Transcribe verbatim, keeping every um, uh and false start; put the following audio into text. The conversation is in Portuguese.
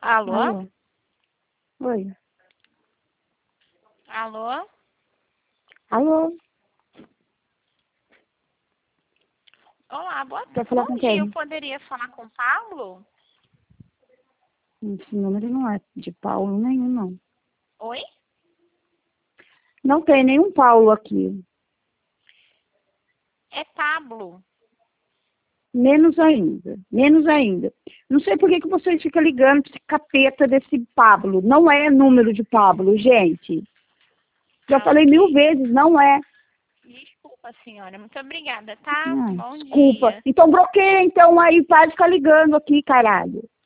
Alô? Alô? Oi. Alô? Alô? Olá, boa Quer tarde. falar Bom com dia, quem? eu poderia falar com o Paulo? Esse número não é de Paulo nenhum, não. Oi? Não tem nenhum Paulo aqui. É Pablo. Menos ainda. Menos ainda. Não sei por que, que vocês ficam ligando pra esse capeta desse Pablo. Não é número de Pablo, gente. Já Ah, falei ok. mil vezes, não é. Desculpa, senhora. Muito obrigada, tá? Ah, Bom desculpa. dia. Então bloqueia, então, aí, para de ficar ligando aqui, caralho.